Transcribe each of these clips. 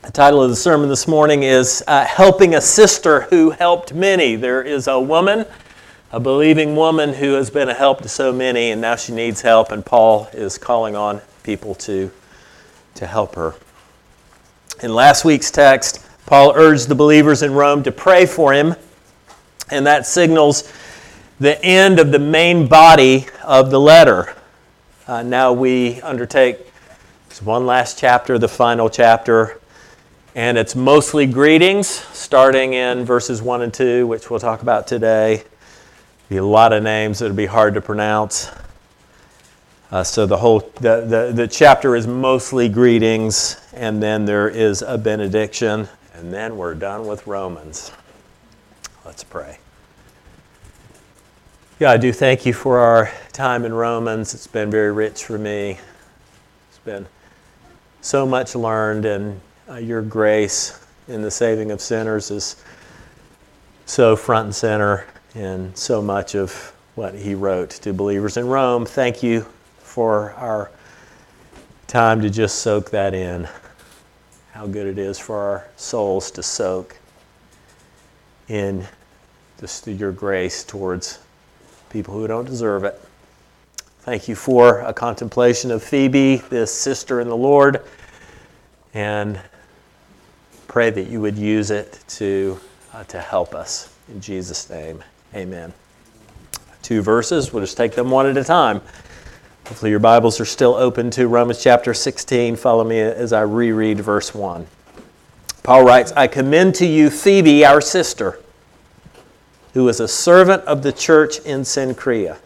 The title of the sermon this morning is Helping a Sister Who Helped Many. There is a woman, a believing woman, who has been a help to so many, and now she needs help, and Paul is calling on people to help her. In last week's text, Paul urged the believers in Rome to pray for him, and that signals the end of the main body of the letter. Now we undertake one last chapter, the final chapter, and it's mostly greetings, starting in verses 1 and 2, which we'll talk about today. Be a lot of names that would be hard to pronounce. So the chapter is mostly greetings, and then there is a benediction, and then we're done with Romans. Let's pray. God, I do thank you for our time in Romans. It's been very rich for me. It's been so much learned, and your grace in the saving of sinners is so front and center in so much of what he wrote to believers in Rome. Thank you for our time to just soak that in. How good it is for our souls to soak in just your grace towards people who don't deserve it. Thank you for a contemplation of Phoebe, this sister in the Lord, and pray that you would use it to help us. In Jesus' name, amen. 2 verses. We'll just take them one at a time. Hopefully your Bibles are still open to Romans chapter 16. Follow me as I reread verse 1. Paul writes, I commend to you Phoebe, our sister, who is a servant of the church in Cenchrea.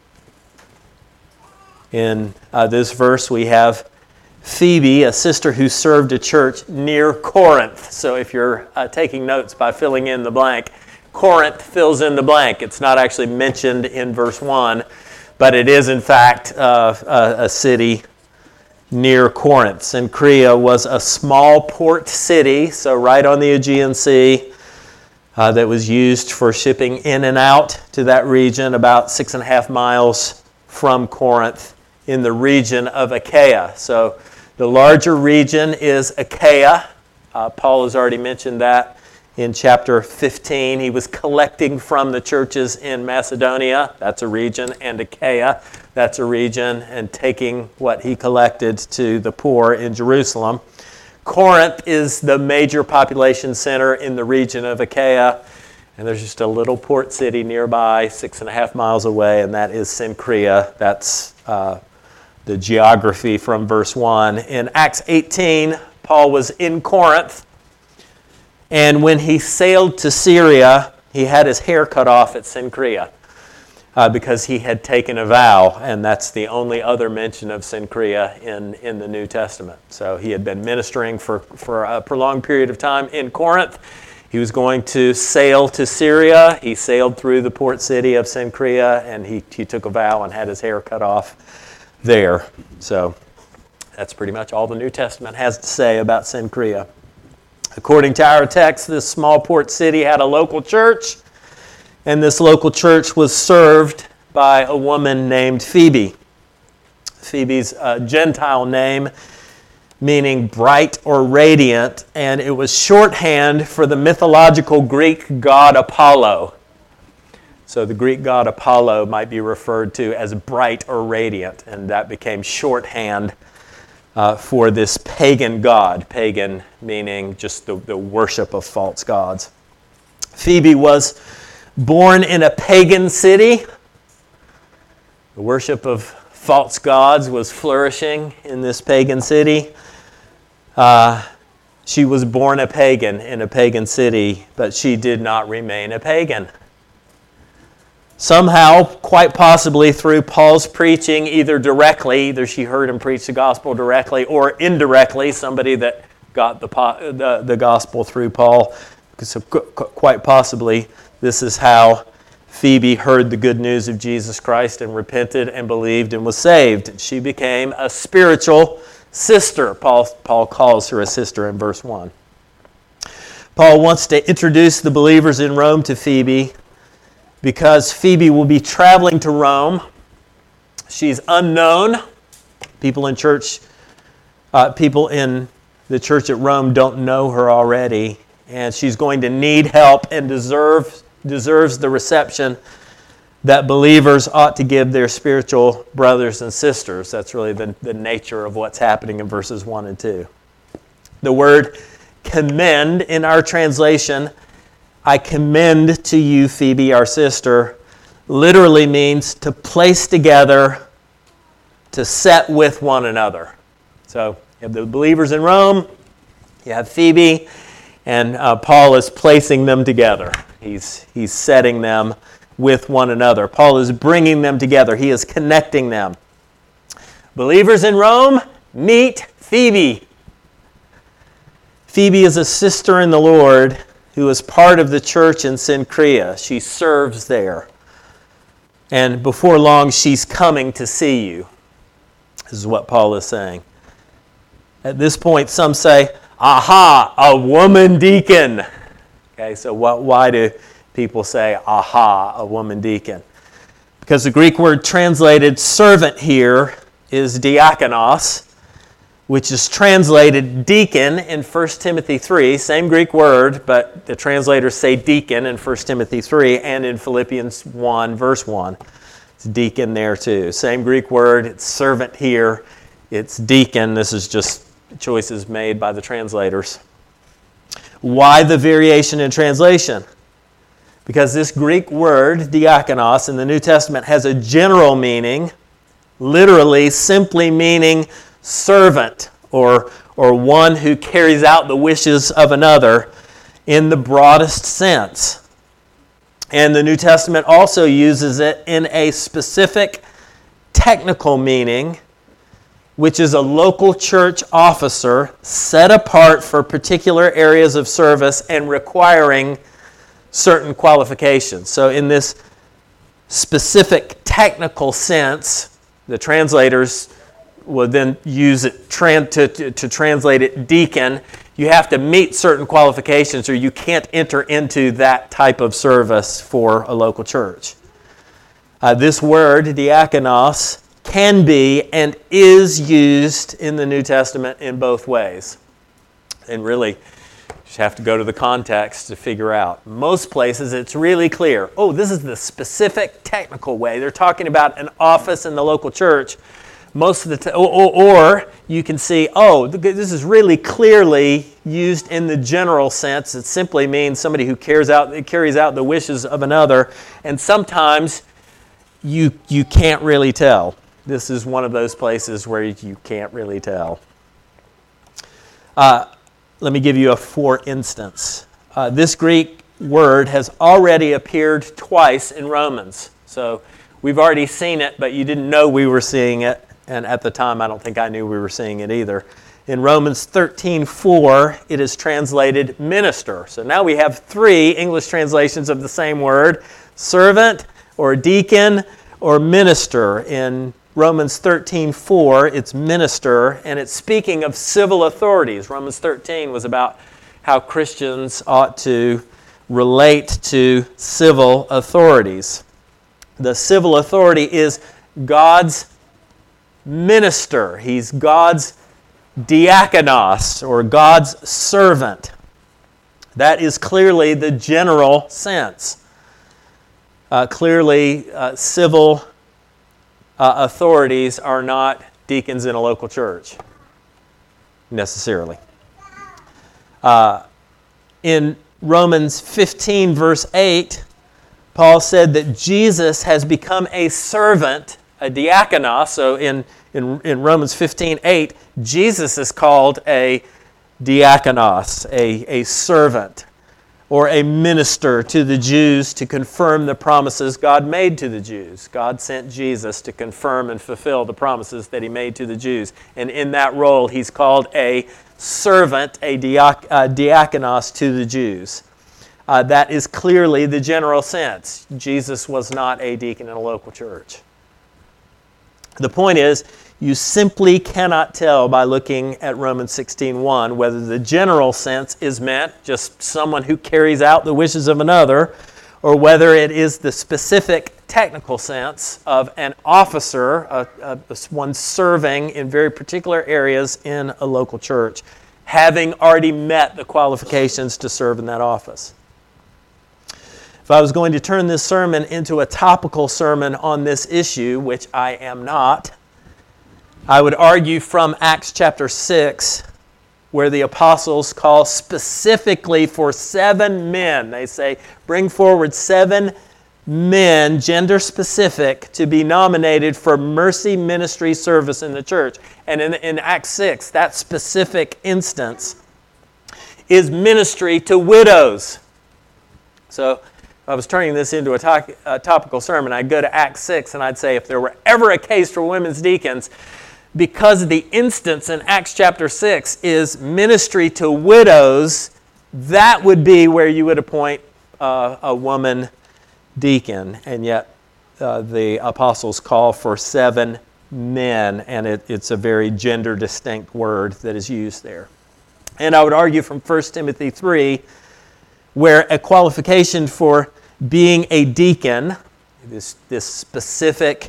In this verse we have Phoebe, a sister who served a church near Corinth. So if you're taking notes by filling in the blank, Corinth fills in the blank. It's not actually mentioned in verse 1, but it is in fact a city near Corinth. Cenchrea was a small port city, so right on the Aegean Sea, that was used for shipping in and out to that region, about 6.5 miles from Corinth in the region of Achaia. So the larger region is Achaia. Paul has already mentioned that in chapter 15. He was collecting from the churches in Macedonia, that's a region, and Achaia, that's a region, and taking what he collected to the poor in Jerusalem. Corinth is the major population center in the region of Achaia, and there's just a little port city nearby, 6.5 miles away, and that is Cenchrea. That's the geography from verse 1. In Acts 18, Paul was in Corinth, and when he sailed to Syria, he had his hair cut off at Cenchrea because he had taken a vow, and that's the only other mention of Cenchrea in the New Testament. So he had been ministering for a prolonged period of time in Corinth. He was going to sail to Syria. He sailed through the port city of Cenchrea, and he took a vow and had his hair cut off there. So that's pretty much all the New Testament has to say about Cenchrea. According to our text, this small port city had a local church, and this local church was served by a woman named Phoebe. Phoebe's a Gentile name meaning bright or radiant, and it was shorthand for the mythological Greek god Apollo. So the Greek god Apollo might be referred to as bright or radiant, and that became shorthand for this pagan god. Pagan meaning just the worship of false gods. Phoebe was born in a pagan city. The worship of false gods was flourishing in this pagan city. She was born a pagan in a pagan city, but she did not remain a pagan. Somehow, quite possibly through Paul's preaching, either she heard him preach the gospel directly, or indirectly, somebody that got the gospel through Paul. So quite possibly, this is how Phoebe heard the good news of Jesus Christ and repented and believed and was saved. She became a spiritual sister. Paul calls her a sister in verse 1. Paul wants to introduce the believers in Rome to Phoebe because Phoebe will be traveling to Rome. She's unknown. People in church, people in the church at Rome don't know her already, and she's going to need help and deserves the reception that believers ought to give their spiritual brothers and sisters. That's really the nature of what's happening in verses 1 and 2. The word commend in our translation, I commend to you, Phoebe, our sister, literally means to place together, to set with one another. So you have the believers in Rome, you have Phoebe, and Paul is placing them together. He's setting them with one another. Paul is bringing them together. He is connecting them. Believers in Rome, meet Phoebe. Phoebe is a sister in the Lord who is part of the church in Cenchrea. She serves there. And before long, she's coming to see you. This is what Paul is saying. At this point, some say, aha, a woman deacon. Okay, so why do people say, aha, a woman deacon? Because the Greek word translated servant here is diakonos, which is translated deacon in 1 Timothy 3. Same Greek word, but the translators say deacon in 1 Timothy 3 and in Philippians 1, verse 1. It's deacon there too. Same Greek word, it's servant here, it's deacon. This is just choices made by the translators. Why the variation in translation? Because this Greek word, diakonos, in the New Testament has a general meaning, literally simply meaning servant or one who carries out the wishes of another in the broadest sense. And the New Testament also uses it in a specific technical meaning, which is a local church officer set apart for particular areas of service and requiring certain qualifications. So in this specific technical sense, the translators will then use it to translate it deacon. You have to meet certain qualifications or you can't enter into that type of service for a local church. This word, diakonos, can be and is used in the New Testament in both ways. And really, you just have to go to the context to figure out. Most places, it's really clear. Oh, this is the specific technical way. They're talking about an office in the local church. Most of the or you can see, oh, this is really clearly used in the general sense. It simply means somebody who carries out the wishes of another. And sometimes you can't really tell. This is one of those places where you can't really tell. Let me give you a for instance. This Greek word has already appeared twice in Romans. So we've already seen it, but you didn't know we were seeing it. And at the time, I don't think I knew we were seeing it either. In Romans 13:4, it is translated minister. So now we have 3 English translations of the same word, servant or deacon or minister. In Romans 13:4, it's minister, and it's speaking of civil authorities. Romans 13 was about how Christians ought to relate to civil authorities. The civil authority is God's minister. He's God's diakonos, or God's servant. That is clearly the general sense. Clearly, civil authorities are not deacons in a local church, necessarily. In Romans 15, verse 8, Paul said that Jesus has become a servant, a diakonos. So in Romans 15:8, Jesus is called a diakonos, a servant, or a minister to the Jews to confirm the promises God made to the Jews. God sent Jesus to confirm and fulfill the promises that He made to the Jews. And in that role, He's called a servant, a diakonos to the Jews. That is clearly the general sense. Jesus was not a deacon in a local church. The point is, you simply cannot tell by looking at Romans 16:1 whether the general sense is meant, just someone who carries out the wishes of another, or whether it is the specific technical sense of an officer, one serving in very particular areas in a local church, having already met the qualifications to serve in that office. If I was going to turn this sermon into a topical sermon on this issue, which I am not, I would argue from Acts chapter 6, where the apostles call specifically for 7 men. They say, bring forward 7 men, gender specific, to be nominated for mercy ministry service in the church. And in Acts 6, that specific instance is ministry to widows. So if I was turning this into a topical sermon, I'd go to Acts 6 and I'd say, if there were ever a case for women's deacons, because the instance in Acts chapter 6 is ministry to widows, that would be where you would appoint a woman deacon. And yet the apostles call for 7 men, and it's a very gender distinct word that is used there. And I would argue from 1 Timothy 3, where a qualification for being a deacon, this specific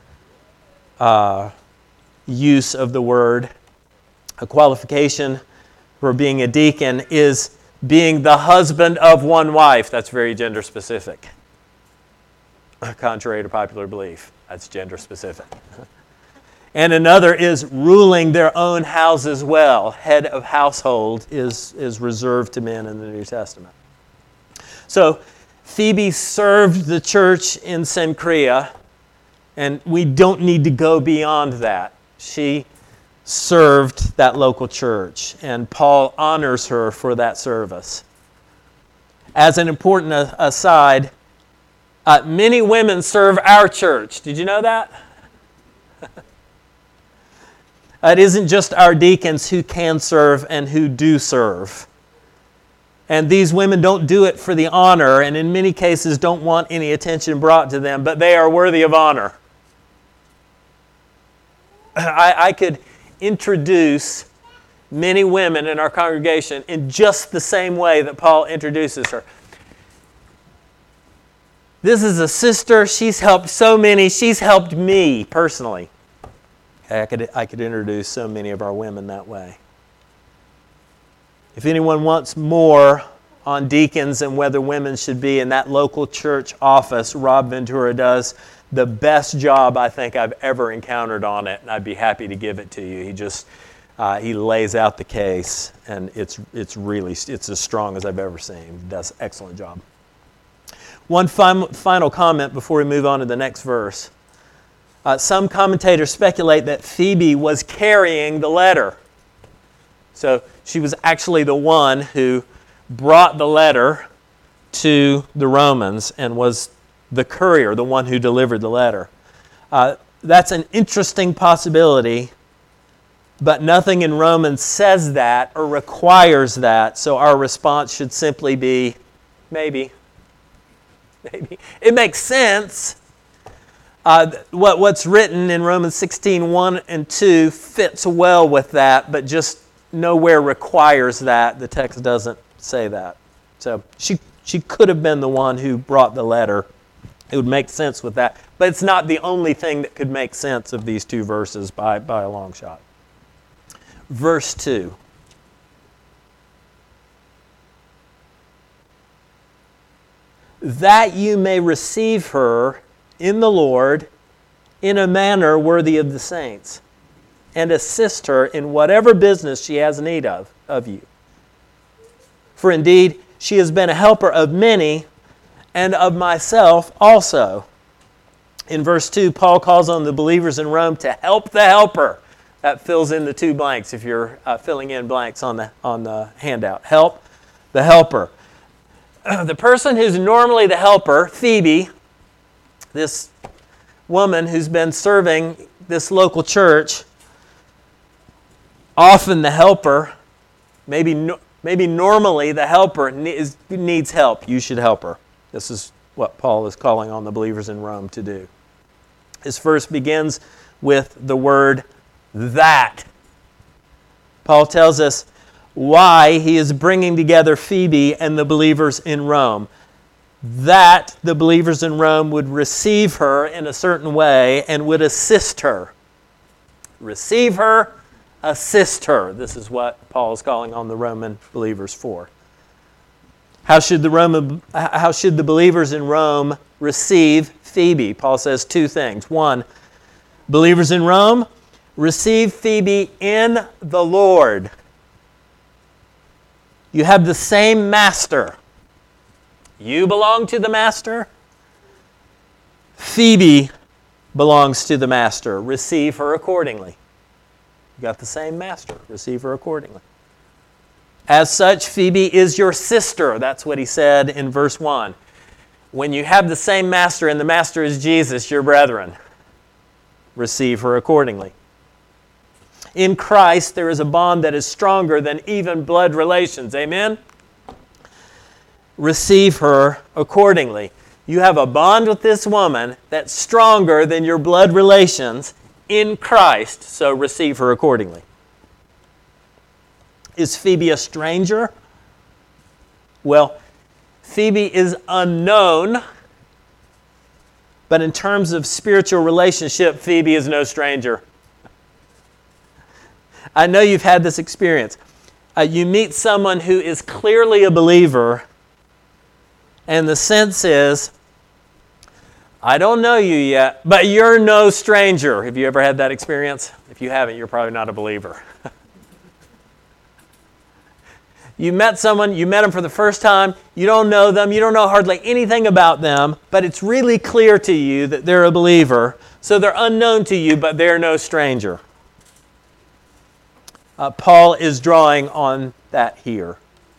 use of the word, a qualification for being a deacon is being the husband of one wife. That's very gender specific. Contrary to popular belief, that's gender specific. And another is ruling their own houses well. Head of household is reserved to men in the New Testament. So Phoebe served the church in Cenchrea, and we don't need to go beyond that. She served that local church, and Paul honors her for that service. As an important aside, many women serve our church. Did you know that? It isn't just our deacons who can serve and who do serve. And these women don't do it for the honor, and in many cases don't want any attention brought to them, but they are worthy of honor. I could introduce many women in our congregation in just the same way that Paul introduces her. This is a sister. She's helped so many. She's helped me personally. I could introduce so many of our women that way. If anyone wants more on deacons and whether women should be in that local church office, Rob Ventura does the best job I think I've ever encountered on it, and I'd be happy to give it to you. He lays out the case, and it's as strong as I've ever seen. He does an excellent job. One final comment before we move on to the next verse. Some commentators speculate that Phoebe was carrying the letter. So she was actually the one who brought the letter to the Romans and was the courier, the one who delivered the letter. That's an interesting possibility, but nothing in Romans says that or requires that, so our response should simply be, maybe. Maybe. It makes sense. What's written in Romans 16, 1 and 2 fits well with that, but just nowhere requires that. The text doesn't say that. So she could have been the one who brought the letter. It would make sense with that. But it's not the only thing that could make sense of these two verses by a long shot. Verse 2. That you may receive her in the Lord in a manner worthy of the saints, and assist her in whatever business she has need of you. For indeed, she has been a helper of many, and of myself also. In verse 2, Paul calls on the believers in Rome to help the helper. That fills in the 2 blanks if you're filling in blanks on the handout. Help the helper. The person who's normally the helper, Phoebe, this woman who's been serving this local church, often the helper, maybe normally the helper needs help. You should help her. This is what Paul is calling on the believers in Rome to do. His verse begins with the word that. Paul tells us why he is bringing together Phoebe and the believers in Rome. That the believers in Rome would receive her in a certain way and would assist her. Receive her, assist her. This is what Paul is calling on the Roman believers for. How should the believers in Rome receive Phoebe? Paul says two things. One, believers in Rome, receive Phoebe in the Lord. You have the same master. You belong to the master. Phoebe belongs to the master. Receive her accordingly. You got the same master. Receive her accordingly. As such, Phoebe is your sister. That's what he said in verse 1. When you have the same master and the master is Jesus, your brethren, receive her accordingly. In Christ, there is a bond that is stronger than even blood relations. Amen? Receive her accordingly. You have a bond with this woman that's stronger than your blood relations in Christ, so receive her accordingly. Is Phoebe a stranger? Well, Phoebe is unknown, but in terms of spiritual relationship, Phoebe is no stranger. I know you've had this experience. You meet someone who is clearly a believer, and the sense is, I don't know you yet, but you're no stranger. Have you ever had that experience? If you haven't, you're probably not a believer. You met someone, you met them for the first time, you don't know them, you don't know hardly anything about them, but it's really clear to you that they're a believer, so they're unknown to you, but they're no stranger. Paul is drawing on that here.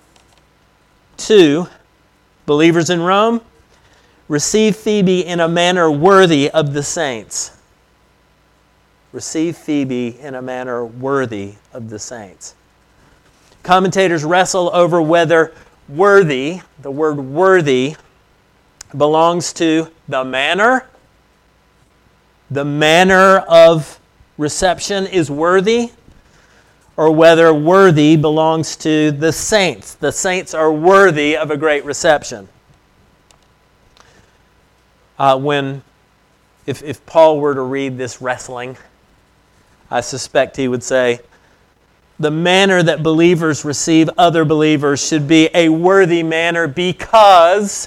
2, believers in Rome, receive Phoebe in a manner worthy of the saints. Receive Phoebe in a manner worthy of the saints. Commentators wrestle over whether worthy, the word worthy, belongs to the manner. The manner of reception is worthy, or whether worthy belongs to the saints. The saints are worthy of a great reception. If Paul were to read this wrestling, I suspect he would say, the manner that believers receive other believers should be a worthy manner, because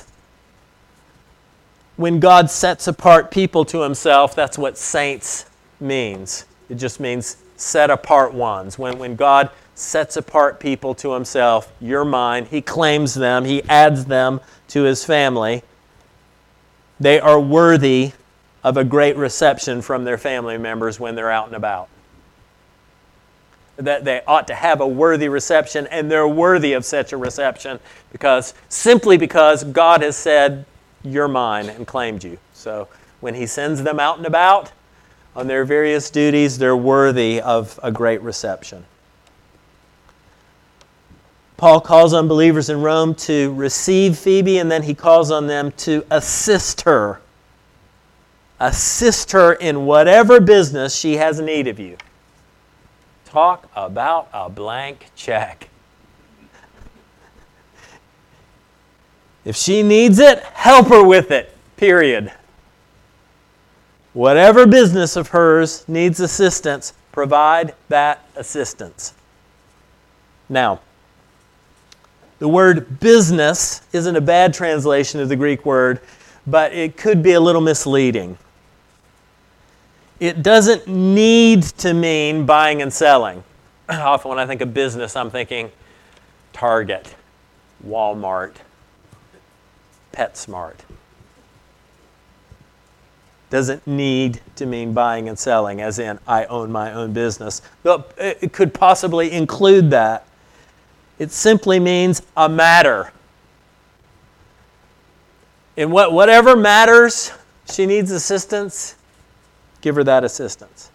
when God sets apart people to Himself, that's what saints means. It just means set apart ones. When God sets apart people to Himself, you're mine, He claims them, He adds them to His family. They are worthy of a great reception from their family members when they're out and about. That they ought to have a worthy reception, and they're worthy of such a reception simply because God has said, you're mine, and claimed you. So when He sends them out and about on their various duties, they're worthy of a great reception. Paul calls on believers in Rome to receive Phoebe, and then he calls on them to assist her. Assist her in whatever business she has need of you. Talk about a blank check. If she needs it, help her with it, period. Whatever business of hers needs assistance, provide that assistance. Now, the word business isn't a bad translation of the Greek word, but it could be a little misleading. It doesn't need to mean buying and selling. Often when I think of business, I'm thinking Target, Walmart, PetSmart. Doesn't need to mean buying and selling, as in I own my own business. Though it could possibly include that. It simply means a matter. In whatever matters she needs assistance, give her that assistance.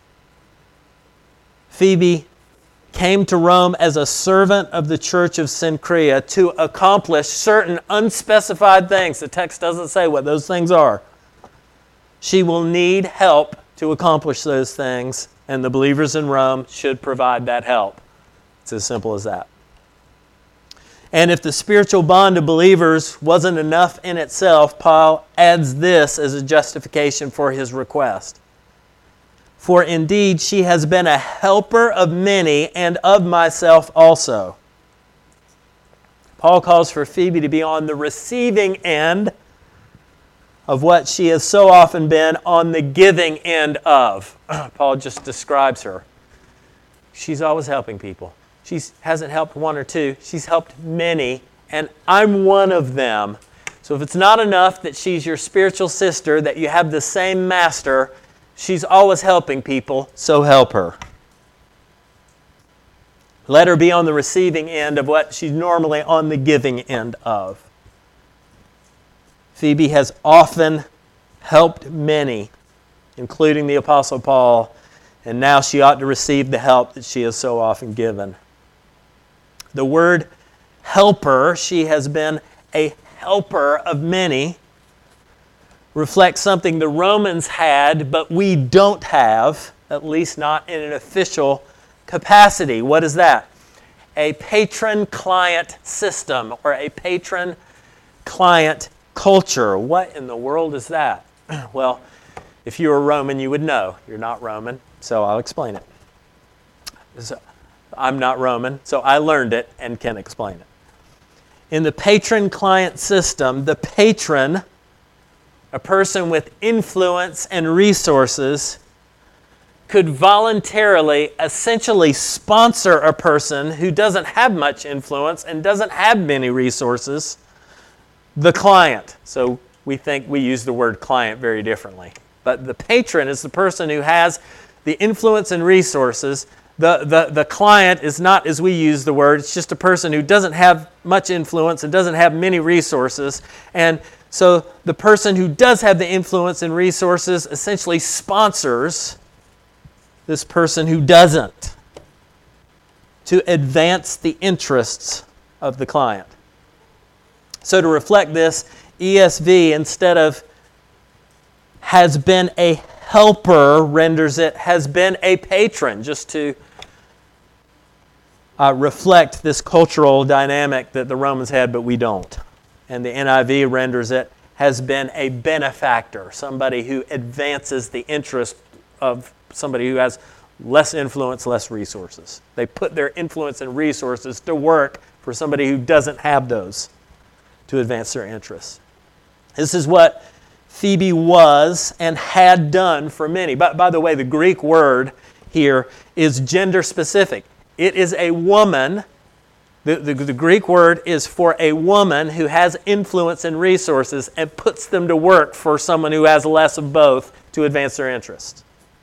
Phoebe came to Rome as a servant of the church of Cenchrea to accomplish certain unspecified things. The text doesn't say what those things are. She will need help to accomplish those things, and the believers in Rome should provide that help. It's as simple as that. And if the spiritual bond of believers wasn't enough in itself, Paul adds this as a justification for his request. For indeed she has been a helper of many and of myself also. Paul calls for Phoebe to be on the receiving end of what she has so often been on the giving end of. Paul just describes her. She's always helping people. She hasn't helped one or two. She's helped many, and I'm one of them. So if it's not enough that she's your spiritual sister, that you have the same master, she's always helping people, so help her. Let her be on the receiving end of what she's normally on the giving end of. Phoebe has often helped many, including the Apostle Paul, and now she ought to receive the help that she has so often given. The word helper, she has been a helper of many, reflects something the Romans had, but we don't have, at least not in an official capacity. What is that? A patron-client system or a patron-client culture. What in the world is that? Well, if you were Roman, you would know. You're not Roman, so I'll explain it. So, I'm not Roman, so I learned it and can explain it. In the patron-client system, the patron, a person with influence and resources, could voluntarily, essentially sponsor a person who doesn't have much influence and doesn't have many resources, the client. So we think we use the word client very differently. But the patron is the person who has the influence and resources. The client is not as we use the word. It's just a person who doesn't have much influence and doesn't have many resources. And so the person who does have the influence and resources essentially sponsors this person who doesn't to advance the interests of the client. So to reflect this, ESV, instead of has been a helper, renders it has been a patron, just to reflect this cultural dynamic that the Romans had, but we don't. And the NIV renders it has been a benefactor, somebody who advances the interest of somebody who has less influence, less resources. They put their influence and resources to work for somebody who doesn't have those to advance their interests. This is what Phoebe was and had done for many. By the way, the Greek word here is gender specific. It is a woman. The Greek word is for a woman who has influence and resources and puts them to work for someone who has less of both to advance their interests.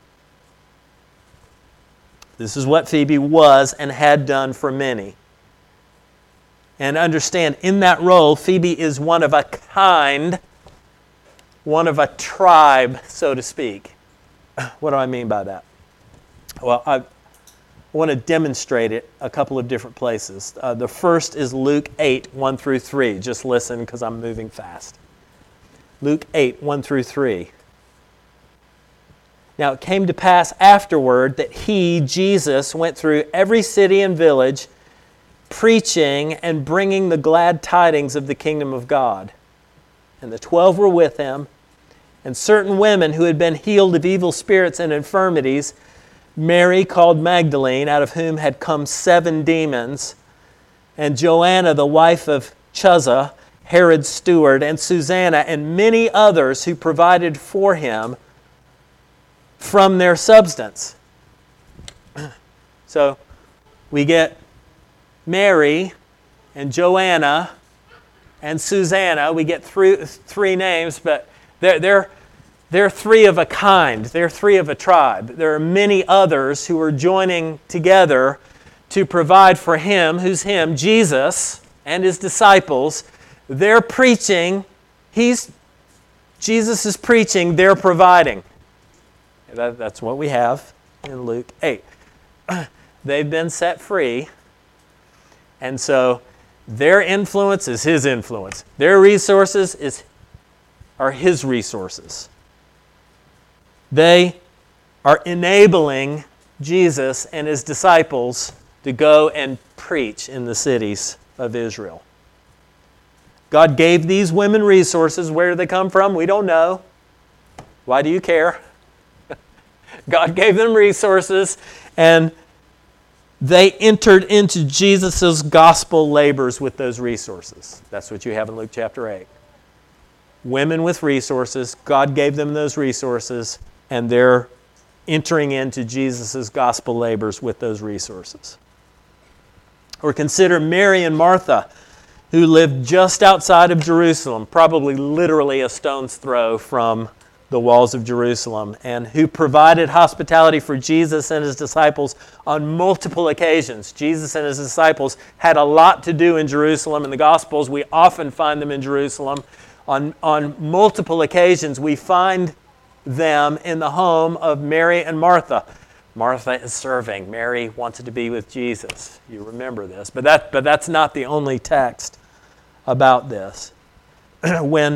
This is what Phoebe was and had done for many. And understand, in that role, Phoebe is one of a kind, one of a tribe, so to speak. What do I mean by that? Well, I want to demonstrate it a couple of different places. The first is Luke 8, 1 through 3. Just listen because I'm moving fast. Luke 8, 1 through 3. Now it came to pass afterward that he, Jesus, went through every city and village, preaching and bringing the glad tidings of the kingdom of God. And the 12 were with him, and certain women who had been healed of evil spirits and infirmities, Mary called Magdalene, out of whom had come 7 demons, and Joanna, the wife of Chuza, Herod's steward, and Susanna, and many others who provided for him from their substance. So we get Mary and Joanna and Susanna. We get three names, but they're three of a kind. They're three of a tribe. There are many others who are joining together to provide for him, who's him, Jesus, and his disciples. They're preaching. Jesus is preaching. They're providing. That's what we have in Luke 8. They've been set free. And so their influence is his influence. Their resources are his resources. They are enabling Jesus and his disciples to go and preach in the cities of Israel. God gave these women resources. Where do they come from? We don't know. Why do you care? God gave them resources, and they entered into Jesus' gospel labors with those resources. That's what you have in Luke chapter 8. Women with resources, God gave them those resources, and they're entering into Jesus' gospel labors with those resources. Or consider Mary and Martha, who lived just outside of Jerusalem, probably literally a stone's throw from the walls of Jerusalem, and who provided hospitality for Jesus and his disciples on multiple occasions. Jesus and his disciples had a lot to do in Jerusalem. In the Gospels, we often find them in Jerusalem. On multiple occasions, we find them in the home of Mary and Martha. Martha is serving. Mary wanted to be with Jesus. You remember this. But that's not the only text about this. When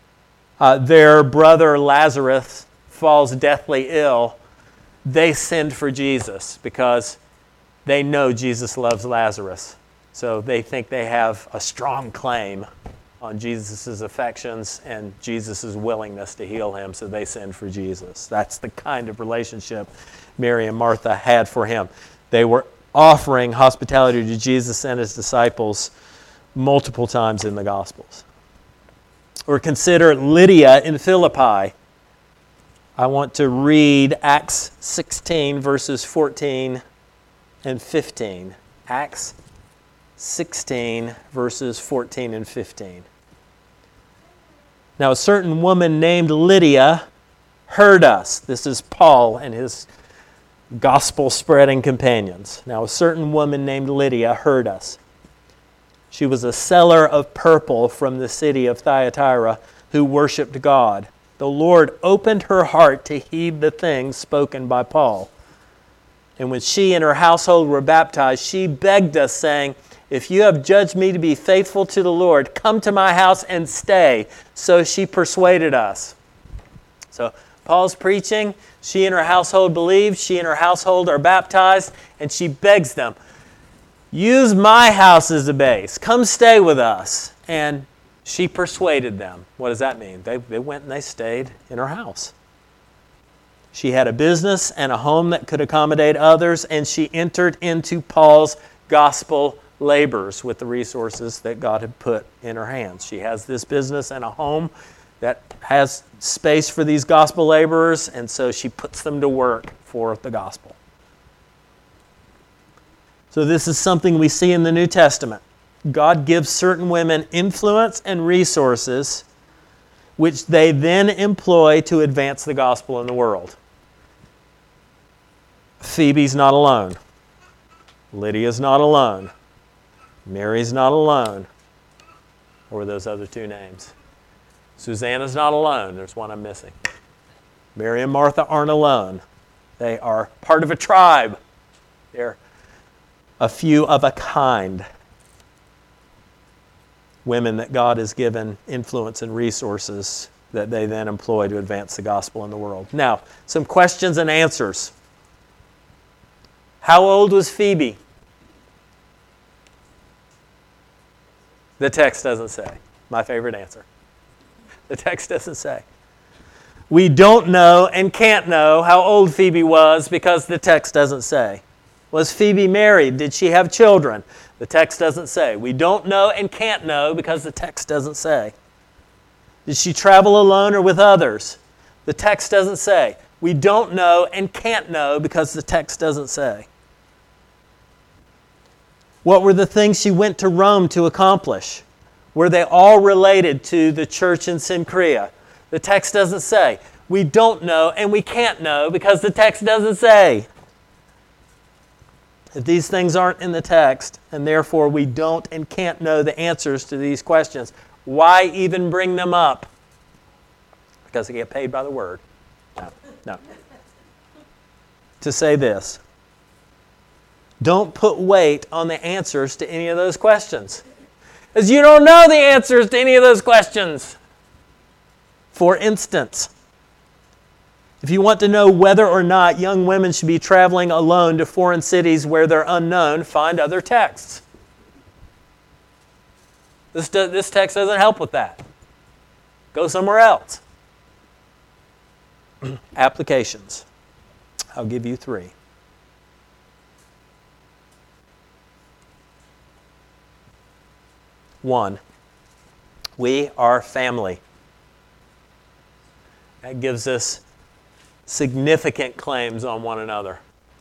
their brother Lazarus falls deathly ill, they send for Jesus because they know Jesus loves Lazarus. So they think they have a strong claim on Jesus' affections and Jesus' willingness to heal him, so they send for Jesus. That's the kind of relationship Mary and Martha had for him. They were offering hospitality to Jesus and his disciples multiple times in the Gospels. Or consider Lydia in Philippi. I want to read Acts 16, verses 14 and 15. Acts 16, verses 14 and 15. Now, a certain woman named Lydia heard us. This is Paul and his gospel-spreading companions. Now, a certain woman named Lydia heard us. She was a seller of purple from the city of Thyatira who worshipped God. The Lord opened her heart to heed the things spoken by Paul. And when she and her household were baptized, she begged us, saying, "If you have judged me to be faithful to the Lord, come to my house and stay." So she persuaded us. So Paul's preaching. She and her household believe. She and her household are baptized. And she begs them, use my house as a base. Come stay with us. And she persuaded them. What does that mean? They went and they stayed in her house. She had a business and a home that could accommodate others, and she entered into Paul's gospel labors with the resources that God had put in her hands. She has this business and a home that has space for these gospel laborers, and so she puts them to work for the gospel. So this is something we see in the New Testament. God gives certain women influence and resources which they then employ to advance the gospel in the world. Phoebe's not alone. Lydia's not alone. Mary's not alone. Or those other two names. Susanna's not alone. There's one I'm missing. Mary and Martha aren't alone. They are part of a tribe. They're a few of a kind. Women that God has given influence and resources that they then employ to advance the gospel in the world. Now, some questions and answers. How old was Phoebe? The text doesn't say. My favorite answer. The text doesn't say. We don't know and can't know how old Phoebe was because the text doesn't say. Was Phoebe married? Did she have children? The text doesn't say. We don't know and can't know because the text doesn't say. Did she travel alone or with others? The text doesn't say. We don't know and can't know because the text doesn't say. What were the things she went to Rome to accomplish? Were they all related to the church in Cenchrea? The text doesn't say. We don't know and we can't know because the text doesn't say. If these things aren't in the text, and therefore we don't and can't know the answers to these questions, why even bring them up? Because they get paid by the word. No. To say this, don't put weight on the answers to any of those questions. Because you don't know the answers to any of those questions. For instance, if you want to know whether or not young women should be traveling alone to foreign cities where they're unknown, find other texts. This text doesn't help with that. Go somewhere else. Applications. I'll give you 3. One, we are family. That gives us significant claims on one another.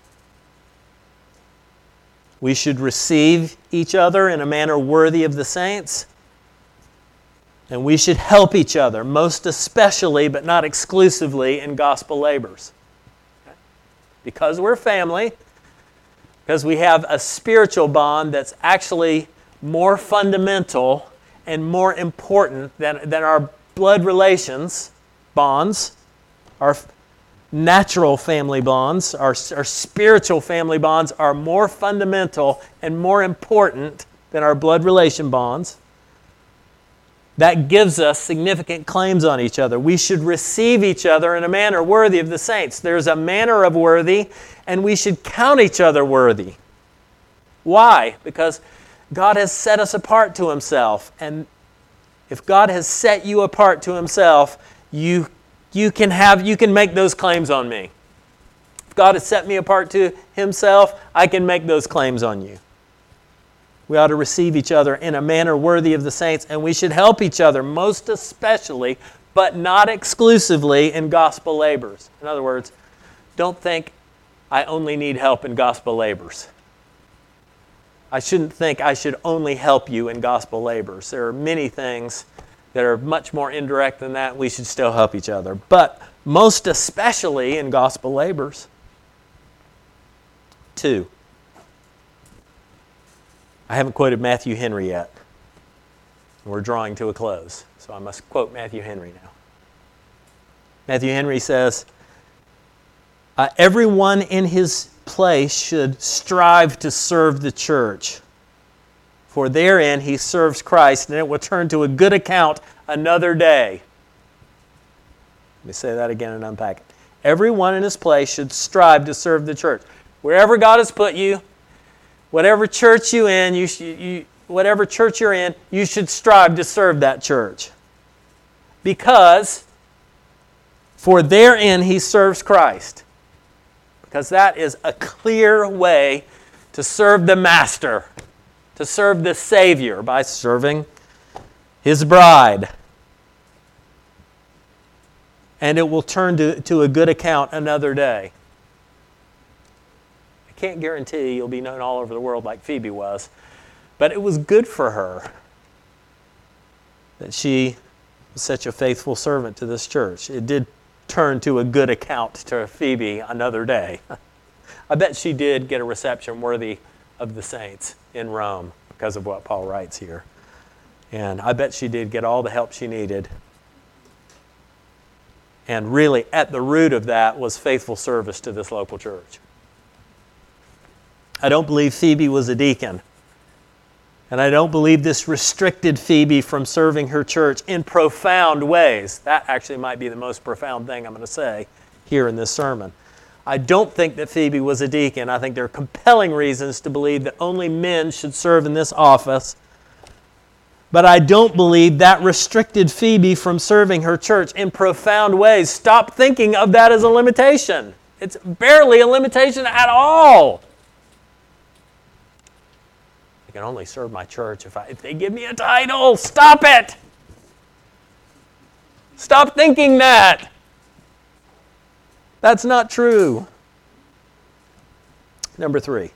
We should receive each other in a manner worthy of the saints. And we should help each other, most especially, but not exclusively, in gospel labors. Okay? Because we're family, because we have a spiritual bond that's actually more fundamental and more important than our blood relations bonds, our natural family bonds, our spiritual family bonds are more fundamental and more important than our blood relation bonds. That gives us significant claims on each other. We should receive each other in a manner worthy of the saints. There's a manner of worthy, and we should count each other worthy. Why? Because God has set us apart to Himself, and if God has set you apart to Himself, you can make those claims on me. If God has set me apart to Himself, I can make those claims on you. We ought to receive each other in a manner worthy of the saints, and we should help each other, most especially, but not exclusively, in gospel labors. In other words, don't think I only need help in gospel labors. I shouldn't think I should only help you in gospel labors. There are many things that are much more indirect than that. We should still help each other, but most especially in gospel labors. 2. I haven't quoted Matthew Henry yet. We're drawing to a close, so I must quote Matthew Henry now. Matthew Henry says, everyone in his place should strive to serve the church, for therein he serves Christ, and it will turn to a good account another day. Let me say that again and unpack it. Everyone in his place should strive to serve the church. Wherever God has put you, whatever church you're in, you should strive to serve that church. Because for therein he serves Christ. Because that is a clear way to serve the Master, to serve the Savior by serving His bride. And it will turn to a good account another day. I can't guarantee you'll be known all over the world like Phoebe was, but it was good for her that she was such a faithful servant to this church. It did turn to a good account to Phoebe another day. I bet she did get a reception worthy of the saints in Rome because of what Paul writes here. And I bet she did get all the help she needed. And really, at the root of that was faithful service to this local church. I don't believe Phoebe was a deacon. And I don't believe this restricted Phoebe from serving her church in profound ways. That actually might be the most profound thing I'm going to say here in this sermon. I don't think that Phoebe was a deacon. I think there are compelling reasons to believe that only men should serve in this office. But I don't believe that restricted Phoebe from serving her church in profound ways. Stop thinking of that as a limitation. It's barely a limitation at all. I can only serve my church if they give me a title. Stop it! Stop thinking that. That's not true. Number 3.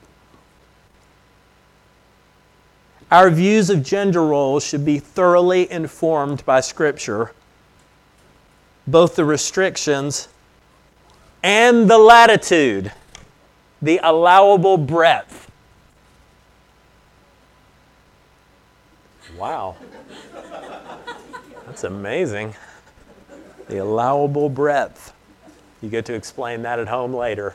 Our views of gender roles should be thoroughly informed by Scripture, both the restrictions and the latitude, the allowable breadth. Wow. That's amazing. The allowable breadth. You get to explain that at home later.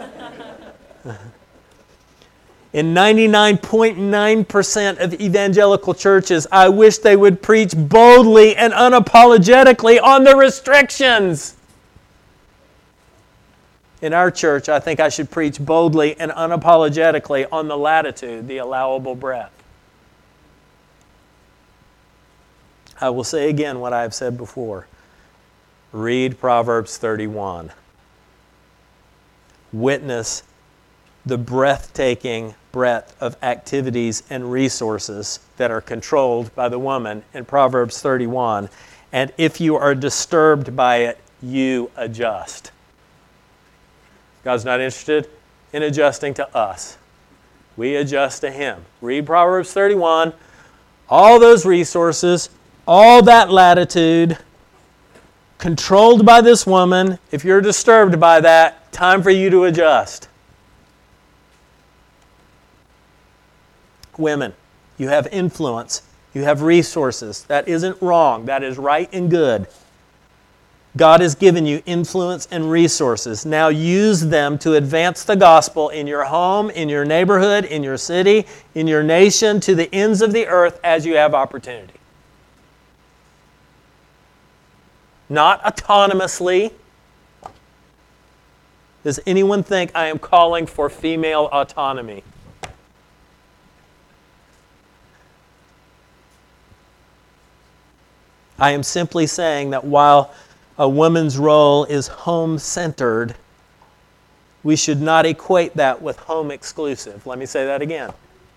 In 99.9% of evangelical churches, I wish they would preach boldly and unapologetically on the restrictions. In our church, I think I should preach boldly and unapologetically on the latitude, the allowable breadth. I will say again what I have said before. Read Proverbs 31. witness the breathtaking breadth of activities and resources that are controlled by the woman in Proverbs 31. And if you are disturbed by it, you adjust. God's not interested in adjusting to us. We adjust to Him. Read Proverbs 31, all those resources, all that latitude, controlled by this woman. If you're disturbed by that, time for you to adjust. Women, you have influence. You have resources. That isn't wrong. That is right and good. God has given you influence and resources. Now use them to advance the gospel in your home, in your neighborhood, in your city, in your nation, to the ends of the earth as you have opportunity. Not autonomously. Does anyone think I am calling for female autonomy? I am simply saying that while a woman's role is home-centered, we should not equate that with home-exclusive. Let me say that again.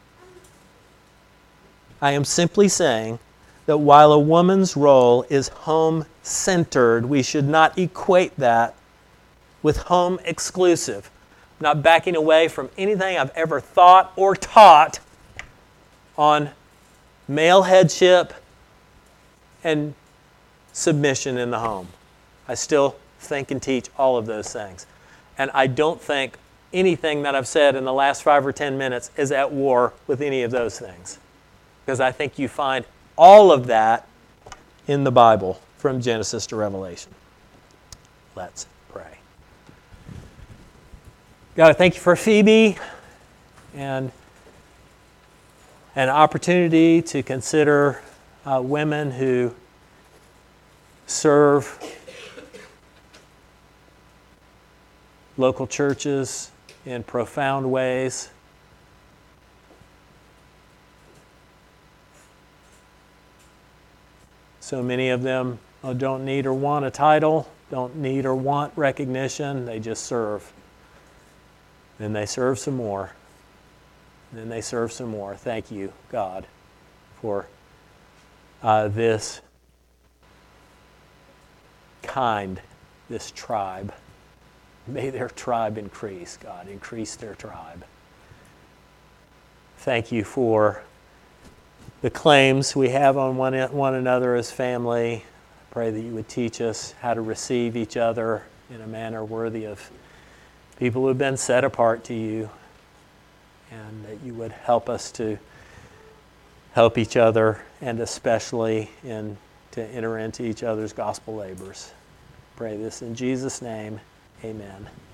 I am simply saying that while a woman's role is home-centered, we should not equate that with home-exclusive. I'm not backing away from anything I've ever thought or taught on male headship and submission in the home. I still think and teach all of those things. And I don't think anything that I've said in the last 5 or 10 minutes is at war with any of those things. Because I think you find all of that in the Bible from Genesis to Revelation. Let's pray. God, I thank you for Phoebe and an opportunity to consider women who serve local churches in profound ways. So many of them don't need or want a title, don't need or want recognition. They just serve. Then they serve some more. Then they serve some more. Thank you, God, for this tribe. May their tribe increase, God. Increase their tribe. Thank you for the claims we have on one another as family. I pray that you would teach us how to receive each other in a manner worthy of people who have been set apart to you, and that you would help us to help each other, and especially to enter into each other's gospel labors. Pray this in Jesus' name. Amen.